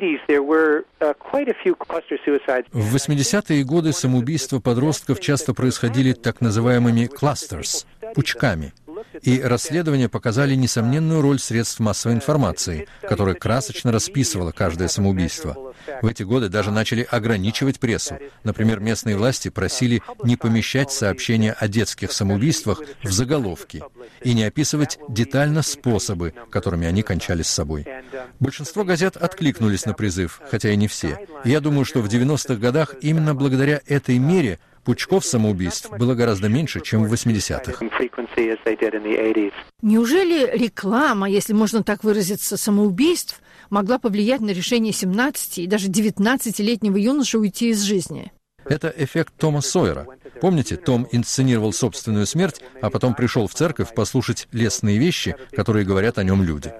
80-е годы самоубийства подростков часто происходили так называемыми «clusters» – пучками. И расследования показали несомненную роль средств массовой информации, которая красочно расписывала каждое самоубийство. В эти годы даже начали ограничивать прессу. Например, местные власти просили не помещать сообщения о детских самоубийствах в заголовки и не описывать детально способы, которыми они кончали с собой. Большинство газет откликнулись на призыв, хотя и не все. И я думаю, что в 90-х годах именно благодаря этой мере пучков самоубийств было гораздо меньше, чем в 80-х. Неужели реклама, если можно так выразиться, самоубийств, могла повлиять на решение 17- и даже 19-летнего юноши уйти из жизни? Это эффект Тома Сойера. Помните, Том инсценировал собственную смерть, а потом пришел в церковь послушать лестные вещи, которые говорят о нем люди.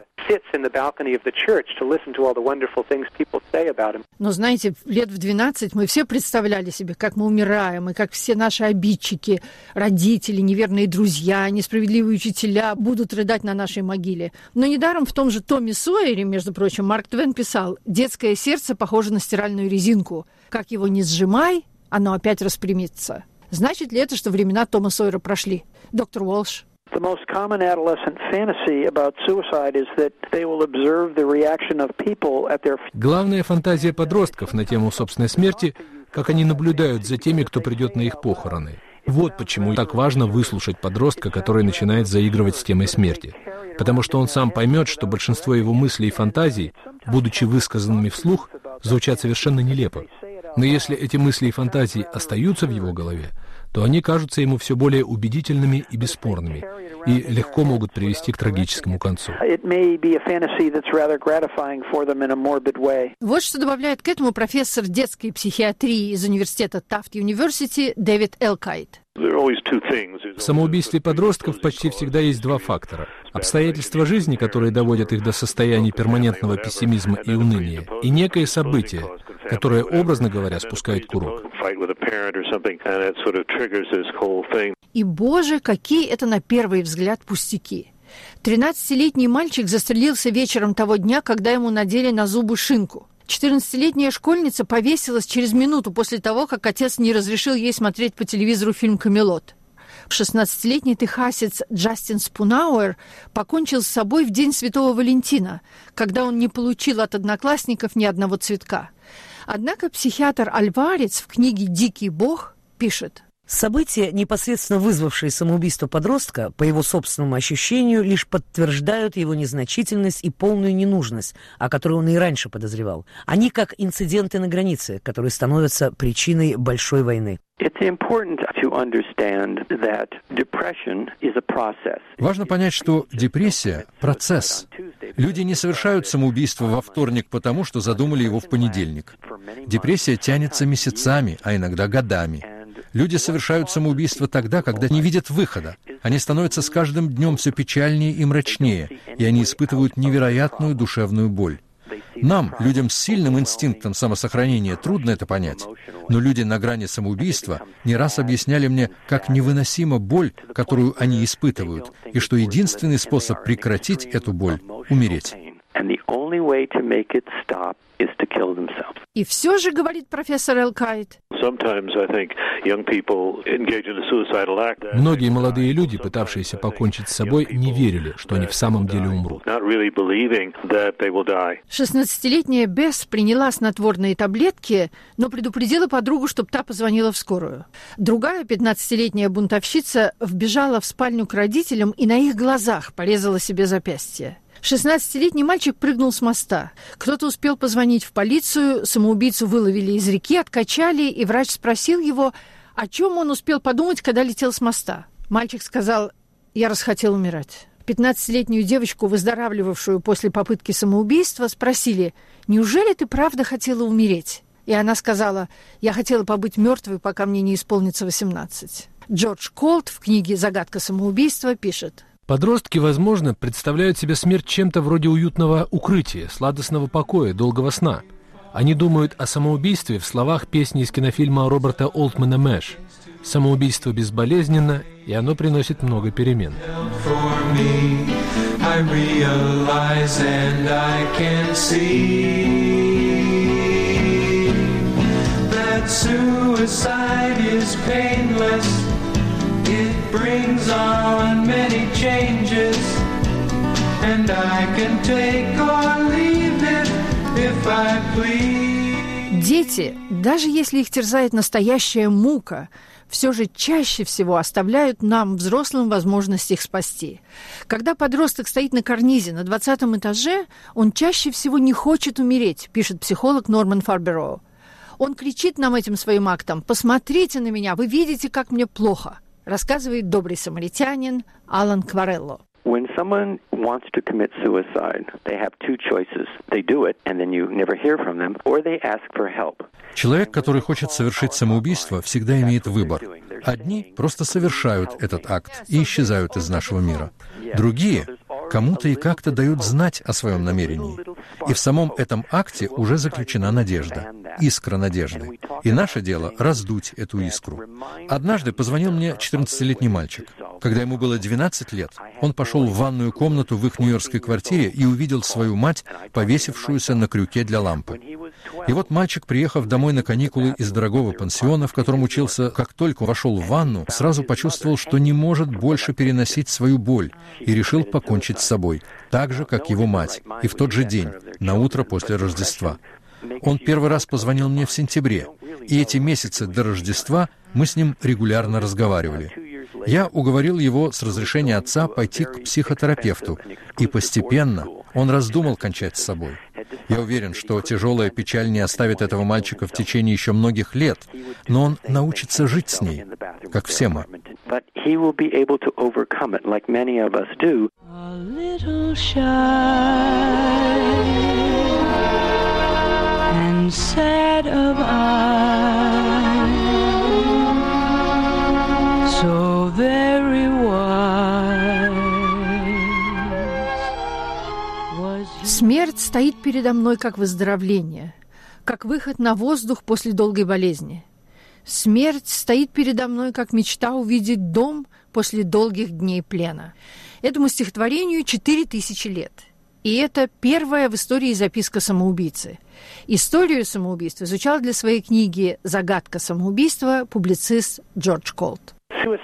Но знаете, лет в 12 мы все представляли себе, как мы умираем, и как все наши обидчики, родители, неверные друзья, несправедливые учителя будут рыдать на нашей могиле. Но недаром в том же Томе Сойере, между прочим, Марк Твен писал: «Детское сердце похоже на стиральную резинку. Как его не сжимай, оно опять распрямится». Значит ли это, что времена Тома Сойера прошли? Доктор Уолш. The most common adolescent fantasy about suicide is that they will observe the reaction of people at their... Главная фантазия подростков на тему собственной смерти, как они наблюдают за теми, кто придет на их похороны. Вот почему так важно выслушать подростка, который начинает заигрывать с темой смерти. Потому что он сам поймет, что большинство его мыслей и фантазий, будучи высказанными вслух, звучат совершенно нелепо. Но если эти мысли и фантазии остаются в его голове, то они кажутся ему все более убедительными и бесспорными, и легко могут привести к трагическому концу. Вот что добавляет к этому профессор детской психиатрии из университета Тафт Юниверсити Дэвид Элкайт. В самоубийстве подростков почти всегда есть 2 фактора. Обстоятельства жизни, которые доводят их до состояния перманентного пессимизма и уныния, и некое событие, которое, образно говоря, спускает курок. И, боже, какие это на первый взгляд пустяки. 13-летний мальчик застрелился вечером того дня, когда ему надели на зубы шинку. 14-летняя школьница повесилась через минуту после того, как отец не разрешил ей смотреть по телевизору фильм «Камелот». 16-летний техасец Джастин Спунауэр покончил с собой в день Святого Валентина, когда он не получил от одноклассников ни одного цветка. Однако психиатр Альварец в книге «Дикий бог» пишет: события, непосредственно вызвавшие самоубийство подростка, по его собственному ощущению, лишь подтверждают его незначительность и полную ненужность, о которой он и раньше подозревал. Они как инциденты на границе, которые становятся причиной большой войны. Важно понять, что депрессия – процесс. Люди не совершают самоубийство во вторник потому, что задумали его в понедельник. Депрессия тянется месяцами, а иногда годами. Люди совершают самоубийство тогда, когда не видят выхода. Они становятся с каждым днем все печальнее и мрачнее, и они испытывают невероятную душевную боль. Нам, людям с сильным инстинктом самосохранения, трудно это понять. Но люди на грани самоубийства не раз объясняли мне, как невыносима боль, которую они испытывают, и что единственный способ прекратить эту боль — умереть. И все же, говорит профессор Элкайт, многие молодые люди, пытавшиеся покончить с собой, не верили, что они в самом деле умрут. 16-летняя Бесс приняла снотворные таблетки, но предупредила подругу, чтобы та позвонила в скорую. Другая, 15-летняя бунтовщица, вбежала в спальню к родителям и на их глазах порезала себе запястье. 16-летний мальчик прыгнул с моста. Кто-то успел позвонить в полицию, самоубийцу выловили из реки, откачали, и врач спросил его, о чем он успел подумать, когда летел с моста. Мальчик сказал: «Я расхотел умирать». 15-летнюю девочку, выздоравливавшую после попытки самоубийства, спросили: «Неужели ты правда хотела умереть?» И она сказала: «Я хотела побыть мертвой, пока мне не исполнится 18». Джордж Колт в книге «Загадка самоубийства» пишет: Подростки, возможно, представляют себе смерть чем-то вроде уютного укрытия, сладостного покоя, долгого сна. Они думают о самоубийстве в словах песни из кинофильма Роберта Олтмана «Мэш». Самоубийство безболезненно, и оно приносит много перемен. It brings on many changes, and I can take or leave it if I please. Дети, даже если их терзает настоящая мука, все же чаще всего оставляют нам, взрослым, возможность их спасти. Когда подросток стоит на карнизе на 20 этаже, он чаще всего не хочет умереть, пишет психолог Норман Фарбероу. Он кричит нам этим своим актом: «Посмотрите на меня, вы видите, как мне плохо», рассказывает добрый самаритянин Алан Кварелло. When someone wants to commit suicide, they have two choices. They do it, and then you never hear from them, or they ask for help. Человек, который хочет совершить самоубийство, всегда имеет выбор. Одни просто совершают этот акт и исчезают из нашего мира. Другие кому-то и как-то дают знать о своем намерении. И в самом этом акте уже заключена надежда, искра надежды. И наше дело — раздуть эту искру. Однажды позвонил мне 14-летний мальчик. Когда ему было 12 лет, он пошел в ванную комнату в их нью-йоркской квартире и увидел свою мать, повесившуюся на крюке для лампы. И вот мальчик, приехав домой на каникулы из дорогого пансиона, в котором учился, как только вошел в ванну, сразу почувствовал, что не может больше переносить свою боль, и решил покончить с собой, так же, как его мать, и в тот же день, на утро после Рождества. Он первый раз позвонил мне в сентябре, и эти месяцы до Рождества мы с ним регулярно разговаривали. Я уговорил его с разрешения отца пойти к психотерапевту, и постепенно он раздумал кончать с собой. Я уверен, что тяжелая печаль не оставит этого мальчика в течение еще многих лет, но он научится жить с ней, как все мы. So very wise was he. Смерть стоит передо мной как выздоровление, как выход на воздух после долгой болезни. Смерть стоит передо мной как мечта увидеть дом после долгих дней плена. Этому стихотворению 4000 лет. И это первая в истории записка самоубийцы. Историю самоубийства изучал для своей книги «Загадка самоубийства» публицист Джордж Колт.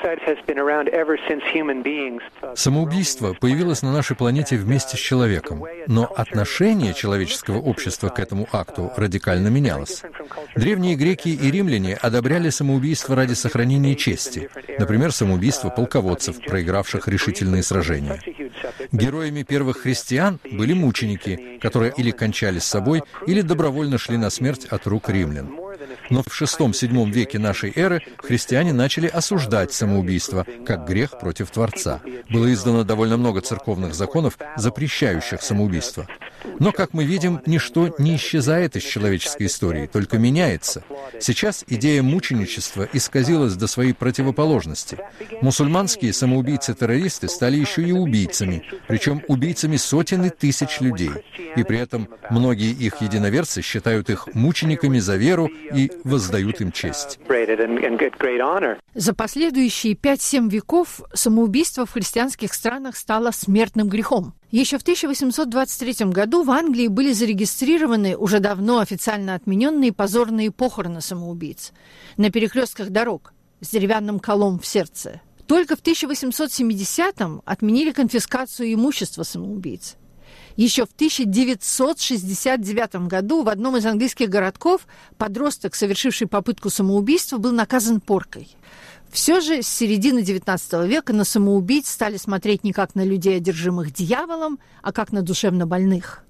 Самоубийство появилось на нашей планете вместе с человеком, но отношение человеческого общества к этому акту радикально менялось. Древние греки и римляне одобряли самоубийство ради сохранения чести, например, самоубийство полководцев, проигравших решительные сражения. Героями первых христиан были мученики, которые или кончали с собой, или добровольно шли на смерть от рук римлян. Но в VI-VII веке нашей эры христиане начали осуждать самоубийство как грех против Творца. Было издано довольно много церковных законов, запрещающих самоубийство. Но, как мы видим, ничто не исчезает из человеческой истории, только меняется. Сейчас идея мученичества исказилась до своей противоположности. Мусульманские самоубийцы-террористы стали еще и убийцами, причем убийцами сотен и тысяч людей. И при этом многие их единоверцы считают их мучениками за веру и воздают им честь. За последующие 5-7 веков самоубийство в христианских странах стало смертным грехом. Еще в 1823 году в Англии были зарегистрированы уже давно официально отмененные позорные похороны самоубийц на перекрестках дорог с деревянным колом в сердце. Только в 1870-м отменили конфискацию имущества самоубийц. Еще в 1969 году в одном из английских городков подросток, совершивший попытку самоубийства, был наказан поркой. Все же с середины XIX века на самоубийц стали смотреть не как на людей, одержимых дьяволом, а как на душевно больных.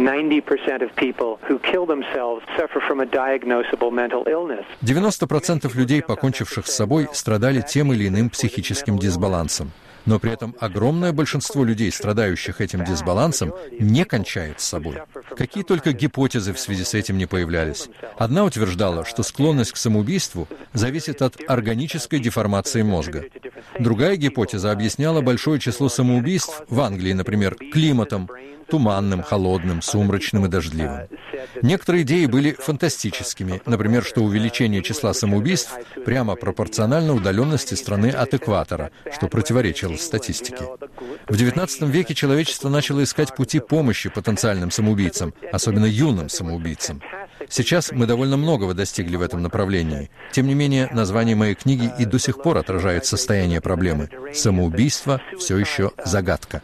90% людей, покончивших с собой, страдали тем или иным психическим дисбалансом. Но при этом огромное большинство людей, страдающих этим дисбалансом, не кончает с собой. Какие только гипотезы в связи с этим не появлялись. Одна утверждала, что склонность к самоубийству зависит от органической деформации мозга. Другая гипотеза объясняла большое число самоубийств в Англии, например, климатом, туманным, холодным, сумрачным и дождливым. Некоторые идеи были фантастическими, например, что увеличение числа самоубийств прямо пропорционально удаленности страны от экватора, что противоречило статистике. В XIX веке человечество начало искать пути помощи потенциальным самоубийцам, особенно юным самоубийцам. Сейчас мы довольно многого достигли в этом направлении. Тем не менее, название моей книги и до сих пор отражает состояние проблемы. Самоубийство все еще загадка.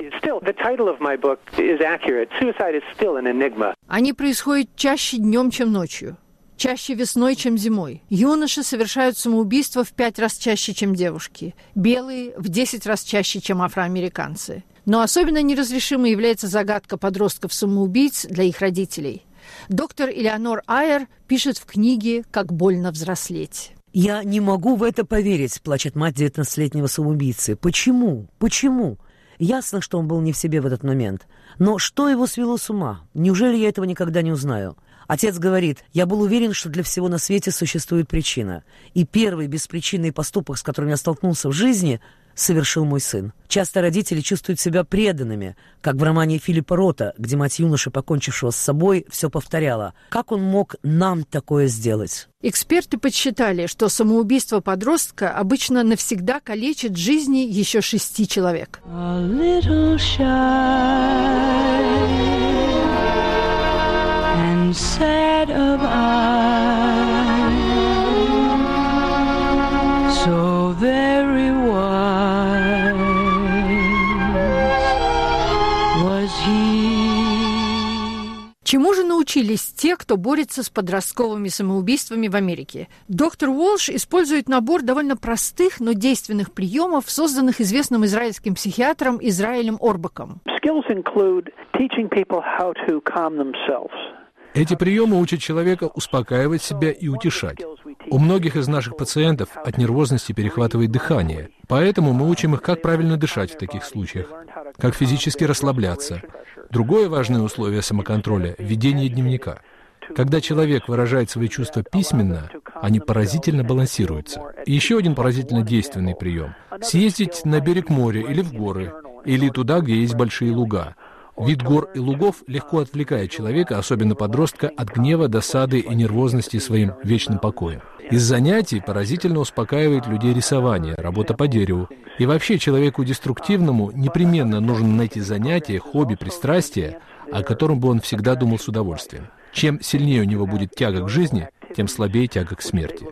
Они происходят чаще днем, чем ночью. Чаще весной, чем зимой. Юноши совершают самоубийство в 5 раз чаще, чем девушки. Белые в 10 раз чаще, чем афроамериканцы. Но особенно неразрешимой является загадка подростков-самоубийц для их родителей. Доктор Элеонор Айер пишет в книге «Как больно взрослеть». «Я не могу в это поверить», — плачет мать 19-летнего самоубийцы. «Почему? Почему? Ясно, что он был не в себе в этот момент. Но что его свело с ума? Неужели я этого никогда не узнаю?» Отец говорит: «Я был уверен, что для всего на свете существует причина. И первый беспричинный поступок, с которым я столкнулся в жизни, совершил мой сын». Часто родители чувствуют себя преданными, как в романе Филиппа Рота, где мать юноши, покончившего с собой, все повторяла: «Как он мог нам такое сделать?» Эксперты подсчитали, что самоубийство подростка обычно навсегда калечит жизни еще 6 человек. Sad of eye, so very wise was he. Чему же научились те, кто борется с подростковыми самоубийствами в Америке? Доктор Уолш использует набор довольно простых, но действенных приемов, созданных известным израильским психиатром Израилем Орбаком. Skills include teaching people how to calm themselves. Эти приемы учат человека успокаивать себя и утешать. У многих из наших пациентов от нервозности перехватывает дыхание, поэтому мы учим их, как правильно дышать в таких случаях, как физически расслабляться. Другое важное условие самоконтроля – ведение дневника. Когда человек выражает свои чувства письменно, они поразительно балансируются. И еще один поразительно действенный прием – съездить на берег моря или в горы, или туда, где есть большие луга. Вид гор и лугов легко отвлекает человека, особенно подростка, от гнева, досады и нервозности своим вечным покоем. Из занятий поразительно успокаивает людей рисование, работа по дереву. И вообще человеку деструктивному непременно нужно найти занятие, хобби, пристрастие, о котором бы он всегда думал с удовольствием. Чем сильнее у него будет тяга к жизни, тем слабее тяга к смерти.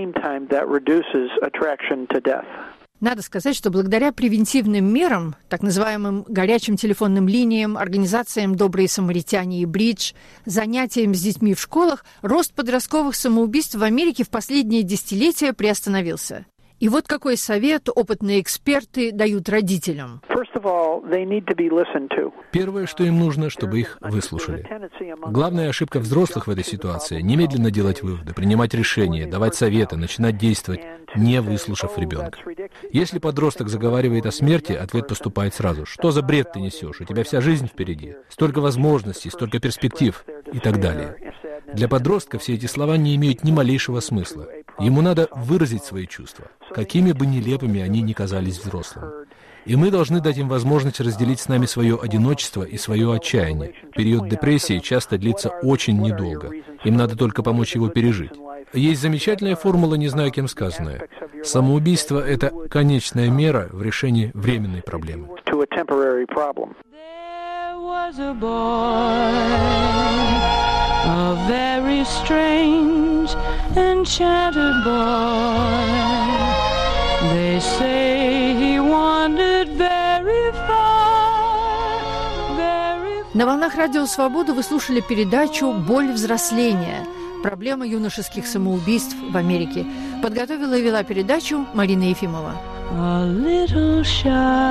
Надо сказать, что благодаря превентивным мерам, так называемым горячим телефонным линиям, организациям «Добрые самаритяне» и «Бридж», занятиям с детьми в школах, рост подростковых самоубийств в Америке в последние десятилетия приостановился. И вот какой совет опытные эксперты дают родителям. Первое, что им нужно, чтобы их выслушали. Главная ошибка взрослых в этой ситуации — немедленно делать выводы, принимать решения, давать советы, начинать действовать, не выслушав ребенка. Если подросток заговаривает о смерти, ответ поступает сразу. «Что за бред ты несешь? У тебя вся жизнь впереди. Столько возможностей, столько перспектив» и так далее. Для подростка все эти слова не имеют ни малейшего смысла. Ему надо выразить свои чувства, какими бы нелепыми они ни казались взрослым. И мы должны дать им возможность разделить с нами свое одиночество и свое отчаяние. Период депрессии часто длится очень недолго. Им надо только помочь его пережить. Есть замечательная формула, не знаю кем сказанная. Самоубийство — это конечная мера в решении временной проблемы. A very strange, enchanted boy. They say he wandered very far, very far. На волнах Радио Свобода вы слушали передачу «Боль взросления. Проблема юношеских самоубийств в Америке». Подготовила и вела передачу Марина Ефимова. A little shy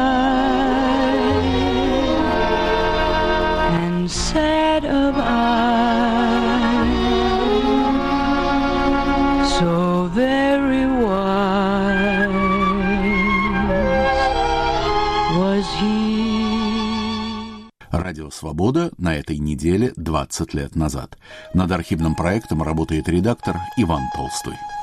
and sad of eye, so very wise was he. Радио «Свобода» на этой неделе 20 лет назад. Над архивным проектом работает редактор Иван Толстой.